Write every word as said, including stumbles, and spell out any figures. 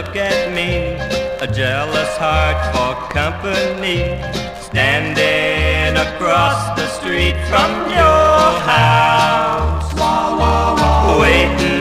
look at me, a jealous heart for company, standing across the street from your house, waiting